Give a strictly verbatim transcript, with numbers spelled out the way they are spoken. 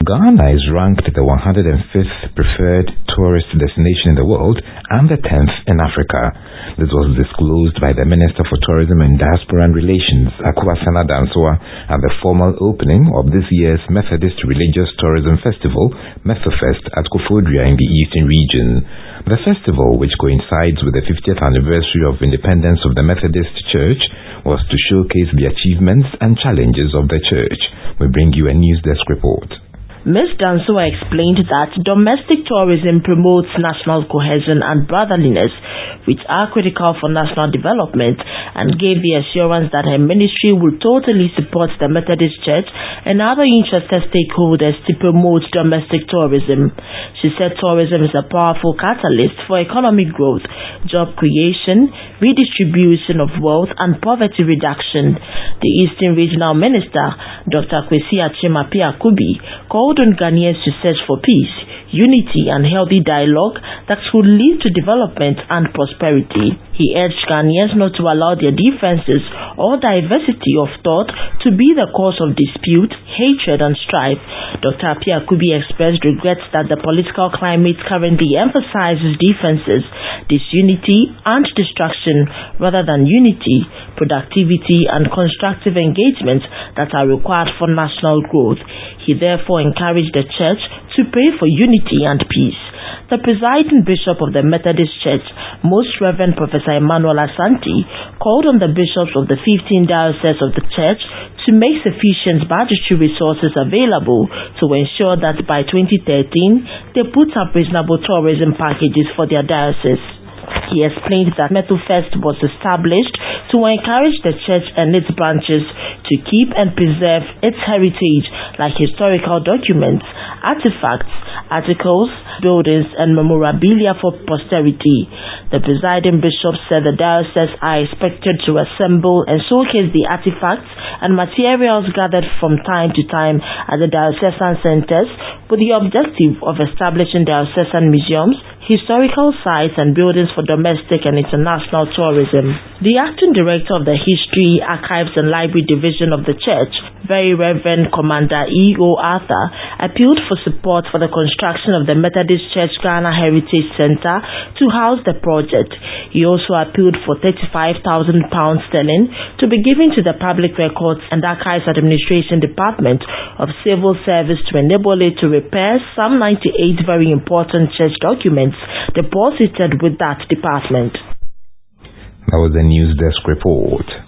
Ghana is ranked the one hundred fifth preferred tourist destination in the world and the tenth in Africa. This was disclosed by the Minister for Tourism and Diaspora Relations, Akwansana Dansoa, at the formal opening of this year's Methodist Religious Tourism Festival, METHOFest, at Koforidua in the Eastern Region. The festival, which coincides with the fiftieth anniversary of independence of the Methodist Church, was to showcase the achievements and challenges of the church. We bring you a news desk report. Miz Dansoa explained that domestic tourism promotes national cohesion and brotherliness, which are critical for national development, and gave the assurance that her ministry will totally support the Methodist Church and other interested stakeholders to promote domestic tourism. She said tourism is a powerful catalyst for economic growth, job creation, redistribution of wealth, and poverty reduction. The Eastern Regional Minister, Doctor Kwesi Achim Appiah-Kubi, called on Ghanaians to search for peace, unity, and healthy dialogue that would lead to development and prosperity. He urged Ghanaians not to allow their differences or diversity of thought to be the cause of dispute, hatred, and strife. Doctor Appiah-Kubi expressed regrets that the political climate currently emphasizes differences, disunity, and destruction rather than unity, productivity, and constructive engagement that are required for national growth. He therefore encouraged the church to pray for unity and peace. The presiding bishop of the Methodist Church, Most Reverend Professor Emmanuel Asante, called on the bishops of the fifteen dioceses of the church to make sufficient budgetary resources available to ensure that by twenty thirteen they put up reasonable tourism packages for their diocese. He explained that METHOFest was established to encourage the church and its branches to keep and preserve its heritage, like historical documents, artifacts, articles, buildings, and memorabilia for posterity. The presiding bishop said the dioceses are expected to assemble and showcase the artifacts and materials gathered from time to time at the diocesan centers with the objective of establishing diocesan museums, historical sites, and buildings for domestic and international tourism. The acting director of the History, Archives, and Library Division of the Church, Very Reverend Commander E O Arthur, appealed for support for the construction of the Methodist Church Ghana Heritage Center to house the project. He also appealed for thirty-five thousand pounds sterling to be given to the Public Records and Archives Administration Department of Civil Service to enable it to repair some ninety-eight very important church documents deposited with that department. That was a news desk report.